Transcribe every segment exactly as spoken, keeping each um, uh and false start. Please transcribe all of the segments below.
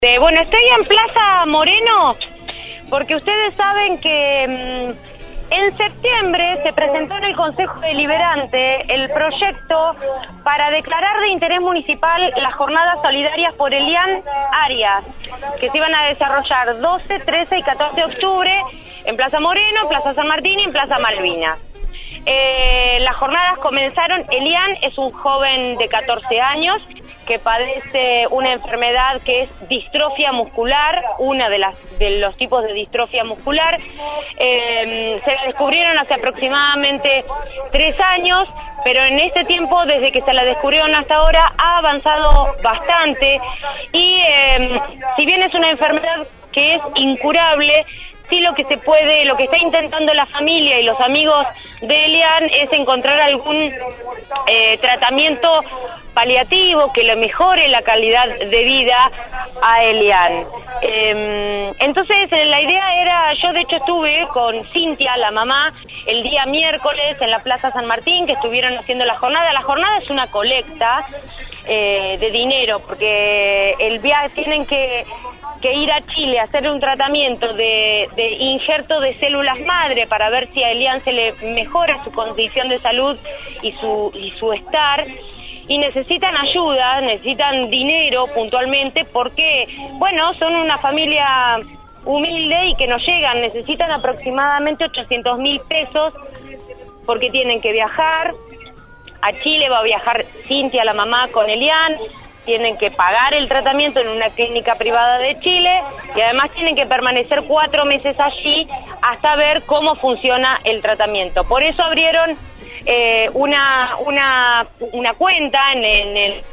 Eh, bueno, estoy en Plaza Moreno porque ustedes saben que mmm, en septiembre se presentó en el Consejo Deliberante el proyecto para declarar de interés municipal las jornadas solidarias por Elian Arias, que se iban a desarrollar doce, trece y catorce de octubre en Plaza Moreno, Plaza San Martín y en Plaza Malvinas. Eh, las jornadas comenzaron. Elian es un joven de catorce años que padece una enfermedad que es distrofia muscular, una de las de los tipos de distrofia muscular. Eh, se la descubrieron hace aproximadamente tres años, pero en este tiempo, desde que se la descubrieron hasta ahora, ha avanzado bastante y eh, si bien es una enfermedad que es incurable, sí lo que se puede, lo que está intentando la familia y los amigos de Elian es encontrar algún eh, tratamiento paliativo que le mejore la calidad de vida a Elian. Eh, entonces la idea era, yo de hecho estuve con Cintia, la mamá, el día miércoles en la Plaza San Martín, que estuvieron haciendo la jornada. La jornada es una colecta eh, de dinero, porque el viaje tienen que que ir a Chile a hacer un tratamiento de, de injerto de células madre para ver si a Elian se le mejora su condición de salud y su, y su estar, y necesitan ayuda, necesitan dinero puntualmente porque, bueno, son una familia humilde y que no llegan, necesitan aproximadamente ochocientos mil pesos porque tienen que viajar. A Chile va a viajar Cintia, la mamá, con Elian. Tienen que pagar el tratamiento en una clínica privada de Chile y además tienen que permanecer cuatro meses allí hasta ver cómo funciona el tratamiento. Por eso abrieron eh, una, una, una cuenta en, en el,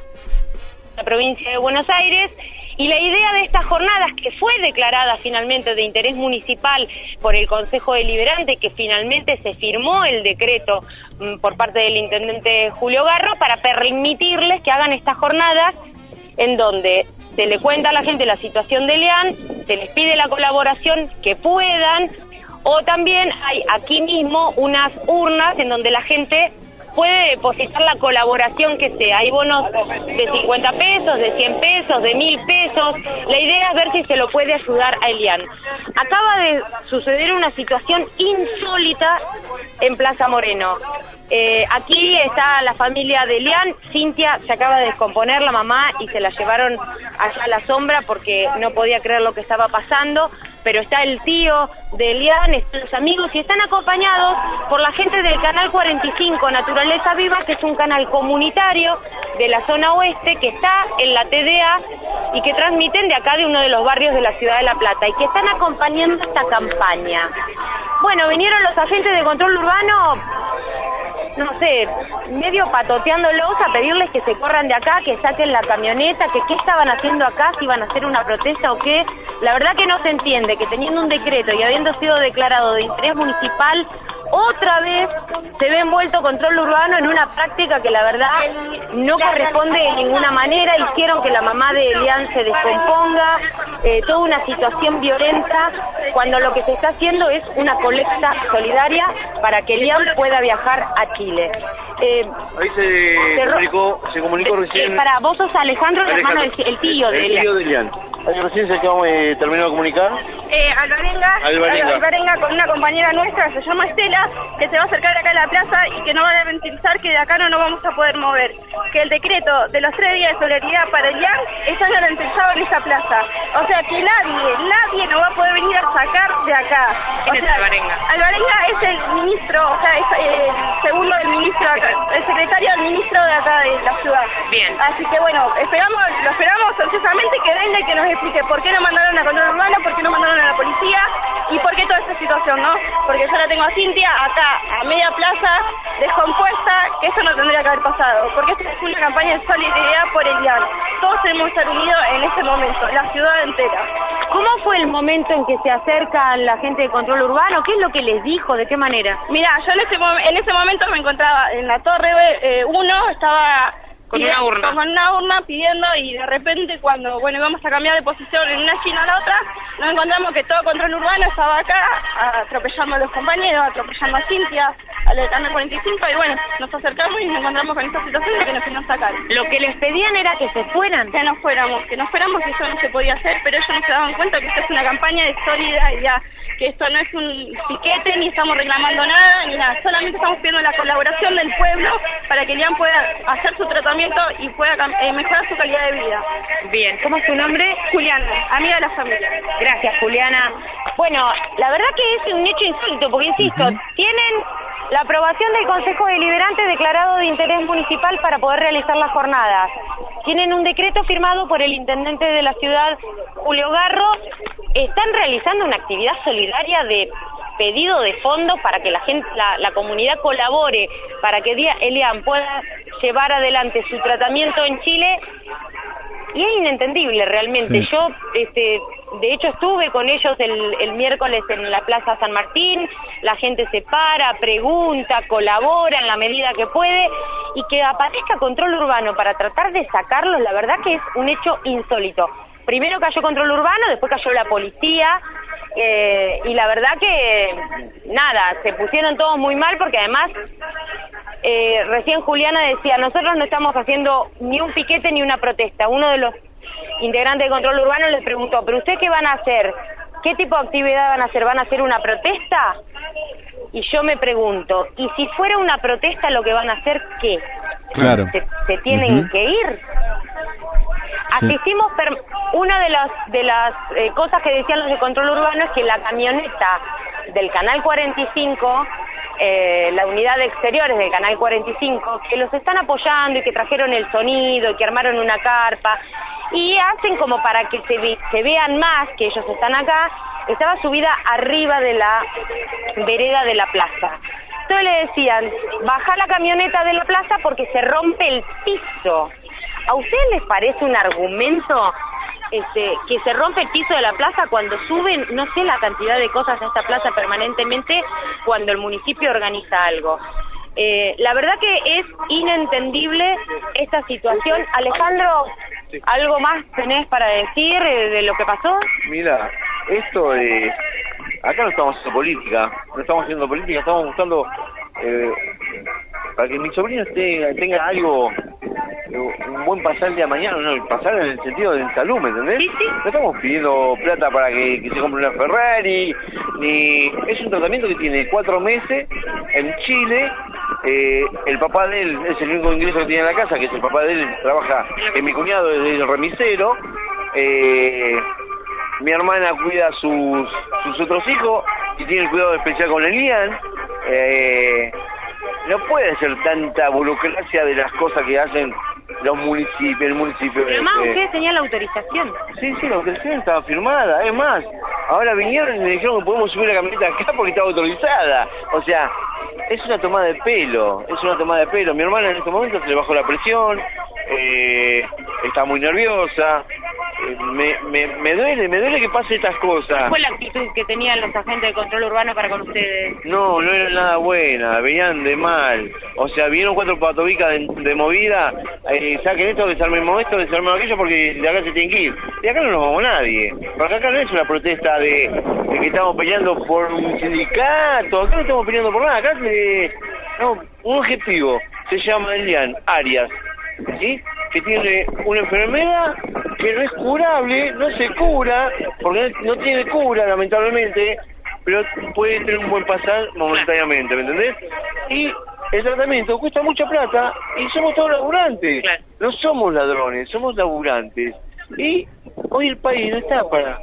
la provincia de Buenos Aires, y la idea de estas jornadas, que fue declarada finalmente de interés municipal por el Consejo Deliberante, que finalmente se firmó el decreto mmm, por parte del intendente Julio Garro, para permitirles que hagan estas jornadas en donde se le cuenta a la gente la situación de Elian, se les pide la colaboración que puedan, o también hay aquí mismo unas urnas en donde la gente puede depositar la colaboración que sea. Hay bonos de cincuenta pesos, de cien pesos, de mil pesos. La idea es ver si se lo puede ayudar a Elian. Acaba de suceder una situación insólita en Plaza Moreno. Eh, aquí está la familia de Elian. Cintia se acaba de descomponer, la mamá, y se la llevaron allá a la sombra porque no podía creer lo que estaba pasando. Pero está el tío de Elian, están los amigos y están acompañados por la gente del Canal cuarenta y cinco Naturaleza Viva, que es un canal comunitario de la zona oeste que está en la T D A y que transmiten de acá, de uno de los barrios de la ciudad de La Plata, y que están acompañando esta campaña. Bueno, vinieron los agentes de control urbano, no sé, medio patoteándolos a pedirles que se corran de acá, que saquen la camioneta, que qué estaban haciendo acá, si iban a hacer una protesta o qué. La verdad que no se entiende que teniendo un decreto y habiendo sido declarado de interés municipal, otra vez se ve envuelto control urbano en una práctica que la verdad no corresponde de ninguna manera. Hicieron que la mamá de Elian se descomponga, eh, toda una situación violenta, cuando lo que se está haciendo es una colecta solidaria para que Elian pueda viajar a Chile. Eh, Ahí se, se comunicó, se comunicó eh, recién. Eh, para vos sos Alejandro, Alejandro, hermano, el, el tío de el Elian. tío de Elian. Ahí recién se acabó, eh, terminó de comunicar. Eh, Alvarenga, Alvarenga. Alvarenga con una compañera nuestra, se llama Estela, que se va a acercar acá a la plaza y que no va a garantizar que de acá no nos vamos a poder mover. Que el decreto de los tres días de solidaridad para Elian está garantizado en esa plaza. O sea que nadie, nadie nos va a poder venir a sacar de acá. ¿Quién es Alvarenga? Alvarenga es el ministro, o sea, es eh, el segundo del ministro de acá, el secretario del ministro de acá de la ciudad. Bien. Así que bueno, esperamos, lo esperamos ansiosamente que venga y que nos explique por qué no mandaron a control urbano, por qué no mandaron a la policía y por qué toda esta situación, ¿no? Porque yo la tengo a Cintia acá, a media plaza, descompuesta, que esto no tendría que haber pasado, porque esto es una campaña de solidaridad por Elian. Todos tenemos que estar unidos en este momento, la ciudad entera. ¿Cómo fue el momento en que se acerca la gente de control urbano? ¿Qué es lo que les dijo? ¿De qué manera? Mira, yo en ese, en ese momento me encontraba en la torre uno, eh, estaba Con una urna. Con una urna pidiendo, y de repente cuando, bueno, íbamos a cambiar de posición en una esquina a la otra, nos encontramos que todo control urbano estaba acá, atropellando a los compañeros, atropellando a Cintia, a la de Canal cuarenta y cinco, y bueno, nos acercamos y nos encontramos con esta situación de que nos querían sacar. Lo que les pedían era que se fueran. Que nos fuéramos, que nos fuéramos, que eso no se podía hacer, pero ellos no se daban cuenta que esto es una campaña de solidaridad, que esto no es un piquete, ni estamos reclamando nada, ni nada, solamente estamos pidiendo la colaboración del pueblo para que Elian pueda hacer su tratamiento y pueda eh, mejorar su calidad de vida. Bien, ¿cómo es tu nombre? Juliana, amiga de la familia. Gracias, Juliana. Bueno, la verdad que es un hecho insólito, porque insisto, uh-huh. tienen la aprobación del Consejo Deliberante declarado de interés municipal para poder realizar las jornadas. Tienen un decreto firmado por el intendente de la ciudad, Julio Garro. Están realizando una actividad solidaria de pedido de fondos para que la gente, la, la comunidad colabore, para que Elian pueda llevar adelante su tratamiento en Chile, y es inentendible realmente. Sí. Yo, este, de hecho estuve con ellos el, el miércoles en la Plaza San Martín, la gente se para, pregunta, colabora en la medida que puede, y que aparezca control urbano para tratar de sacarlos, la verdad que es un hecho insólito. Primero cayó control urbano, después cayó la policía, eh, y la verdad que, nada, se pusieron todos muy mal, porque además, eh, recién Juliana decía, nosotros no estamos haciendo ni un piquete ni una protesta. Uno de los integrantes de control urbano les preguntó, ¿pero ustedes qué van a hacer? ¿Qué tipo de actividad van a hacer? ¿Van a hacer una protesta? Y yo me pregunto, ¿y si fuera una protesta lo que van a hacer, qué? Claro. ¿Se, se tienen uh-huh. que ir? Sí. Asistimos, per... una de las de las eh, cosas que decían los de control urbano es que la camioneta del Canal cuarenta y cinco, eh, la unidad de exteriores del Canal cuarenta y cinco, que los están apoyando y que trajeron el sonido y que armaron una carpa y hacen como para que se, ve, se vean más que ellos están acá, estaba subida arriba de la vereda de la plaza. Entonces le decían, baja la camioneta de la plaza porque se rompe el piso. ¿A ustedes les parece un argumento este, que se rompe el piso de la plaza cuando suben, no sé la cantidad de cosas a esta plaza permanentemente cuando el municipio organiza algo? Eh, la verdad que es inentendible esta situación. Alejandro, ¿algo más tenés para decir eh, de lo que pasó? Mira, esto es... Acá no estamos haciendo política, no estamos haciendo política, estamos buscando eh, para que mi sobrino esté, tenga algo, un buen pasar el día de mañana, no, pasar en el sentido de salud, ¿me entendés? Sí, sí. No estamos pidiendo plata para que, que se compre una Ferrari, ni... Es un tratamiento que tiene cuatro meses en Chile. Eh, el papá de él es el único ingreso que tiene en la casa, que es el papá de él, trabaja en mi cuñado desde el remisero. Eh, mi hermana cuida a sus, sus otros hijos y tiene el cuidado especial con Elian. Eh, no puede ser tanta burocracia de las cosas que hacen los municipios, el municipio. Pero además este... ustedes tenían la autorización. Sí, sí, la autorización estaba firmada. Es más, ahora vinieron y me dijeron que podemos subir la camioneta acá porque estaba autorizada. O sea, es una tomada de pelo, es una tomada de pelo. Mi hermana en este momento se le bajó la presión, eh, está muy nerviosa. Me, me, me duele, me duele que pase estas cosas. ¿Cuál fue la actitud que tenían los agentes de control urbano para con ustedes? No, no era nada buena, venían de mal. O sea, vieron cuatro patobicas de, de movida, eh, saquen esto, desarmemos esto, desarmemos aquello, porque de acá se tienen que ir. De acá no nos vamos nadie. Porque acá no es una protesta de, de que estamos peleando por un sindicato, acá no estamos peleando por nada, acá se, no, un objetivo, se llama Elian Arias, ¿sí? Que tiene una enfermedad que no es curable, no se cura, porque no tiene cura lamentablemente, pero puede tener un buen pasar momentáneamente, ¿me entendés? Y el tratamiento cuesta mucha plata y somos todos laburantes, claro. No somos ladrones, somos laburantes. Y hoy el país no está para,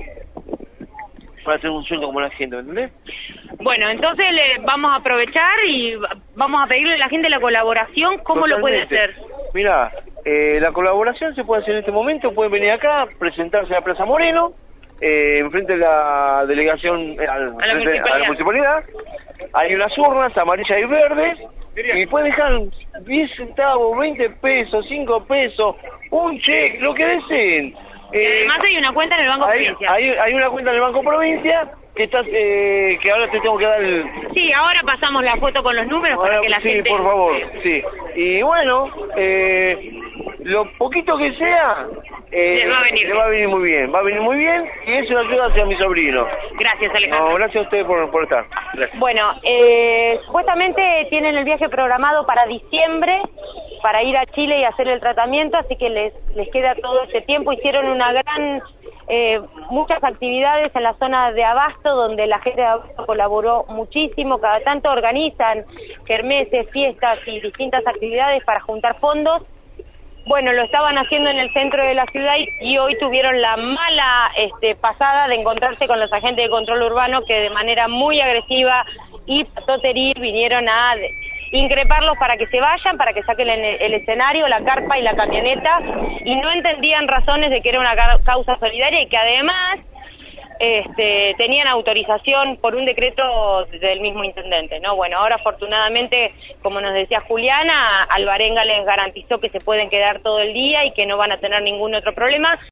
para tener un sueldo como la gente, ¿me entendés? Bueno, entonces le vamos a aprovechar y vamos a pedirle a la gente la colaboración. ¿Cómo Totalmente. Lo puede hacer? Mirá, eh, la colaboración se puede hacer en este momento, pueden venir acá, presentarse a Plaza Moreno, eh, enfrente de la delegación, eh, al, a, la frente, a la municipalidad, hay unas urnas amarillas y verdes, y pueden dejar diez centavos, veinte pesos, cinco pesos, un cheque, lo que deseen. Eh, además hay una cuenta en el Banco hay, Provincia. Hay, hay una cuenta en el Banco Provincia, que estás, eh, que ahora te tengo que dar el... Sí, ahora pasamos la foto con los números ahora, para que la sí, gente... Sí, por favor, sí. Y bueno, eh, lo poquito que sea, eh, les va a venir le va a venir muy bien, va a venir muy bien, y eso ayuda hacia mi sobrino. Gracias, Alejandro. No, gracias a ustedes por, por estar. Gracias. Bueno, eh, supuestamente tienen el viaje programado para diciembre, para ir a Chile y hacer el tratamiento, así que les, les queda todo ese tiempo. Hicieron una gran, eh, muchas actividades en la zona de Abasto, donde la gente de Abasto colaboró muchísimo, cada tanto organizan kermeses, fiestas y distintas actividades para juntar fondos. Bueno, lo estaban haciendo en el centro de la ciudad y, y hoy tuvieron la mala este, pasada de encontrarse con los agentes de control urbano que de manera muy agresiva y pasoteril vinieron a increparlos para que se vayan, para que saquen el, el escenario, la carpa y la camioneta, y no entendían razones de que era una causa solidaria y que además este, tenían autorización por un decreto del mismo intendente, ¿no? Bueno, ahora afortunadamente, como nos decía Juliana, Alvarenga les garantizó que se pueden quedar todo el día y que no van a tener ningún otro problema.